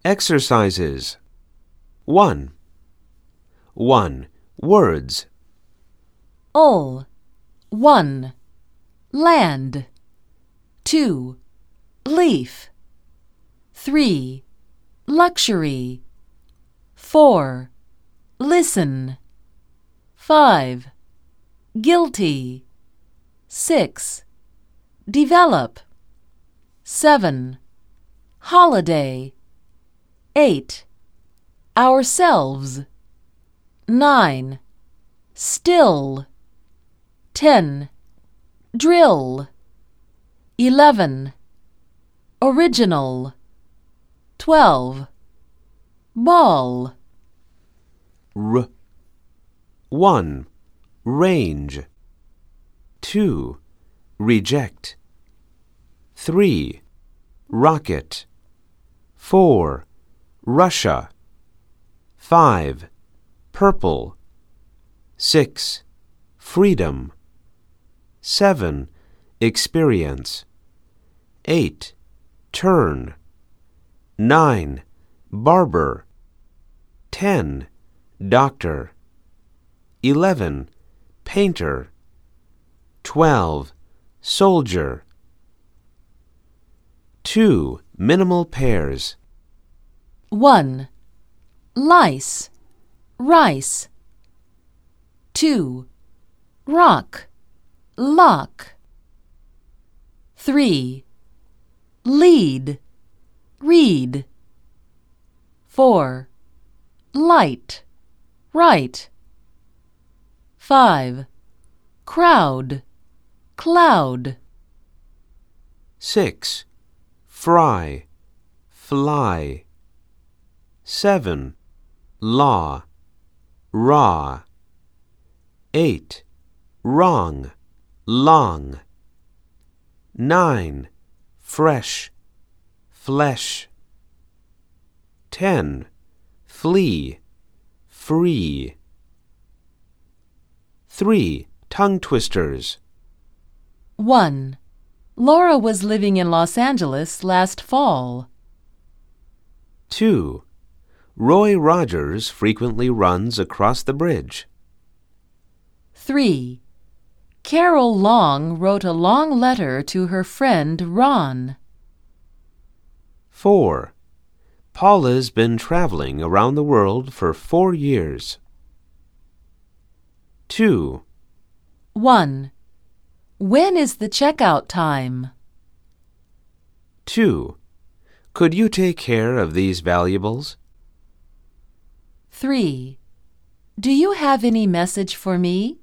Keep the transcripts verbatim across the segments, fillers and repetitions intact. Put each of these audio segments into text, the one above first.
Exercises. one. one. Words. Ul. one. Land. two. Leaf. three. Luxury. four. Listen. five. Guilty. six. Develop. seven. Holiday. eight. Ourselves. nine. Still. ten. Drill. eleven. Original. twelve. Ball. R. one. Range. two. Reject. three. Rocket. four. Russia. five. Purple. six. Freedom. seven. Experience. eight. Turn. nine. Barber. ten. Doctor. eleven. Painter. twelve. Soldier. two. Minimal pairs. one. Lice. Rice. two. Rock. Lock. three. Lead. Read. four. Light. Right. five. Crowd. Cloud. six. Fry. Fly. seven. Law. Raw. eight. Wrong. Long. nine. Fresh. Flesh. ten. Flee. Free. three. Tongue twisters. one. Laura was living in Los Angeles last fall. two. Roy Rogers frequently runs across the bridge. three. Carol Long wrote a long letter to her friend Ron. four. Paula's been traveling around the world for four years. two. one. When is the checkout time? two. Could you take care of these valuables? three. Do you have any message for me?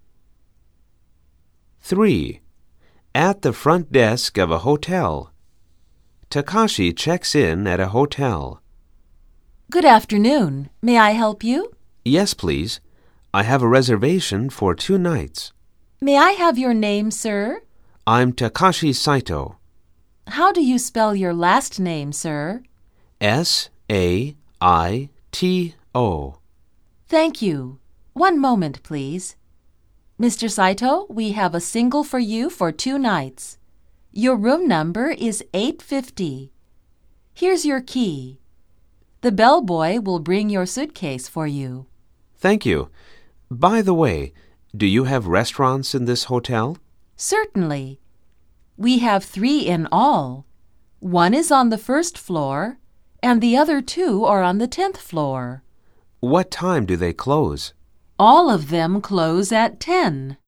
three. At the front desk of a hotel. Takashi checks in at a hotel. Good afternoon. May I help you? Yes, please. I have a reservation for two nights. May I have your name, sir? I'm Takashi Saito. How do you spell your last name, sir? S A I T O. Thank you. One moment, please. Mister Saito, we have a single for you for two nights. Your room number is eight fifty. Here's your key. The bellboy will bring your suitcase for you. Thank you. By the way, do you have restaurants in this hotel? Certainly. We have three in all. One is on the first floor, and the other two are on the tenth floor. What time do they close? All of them close at ten.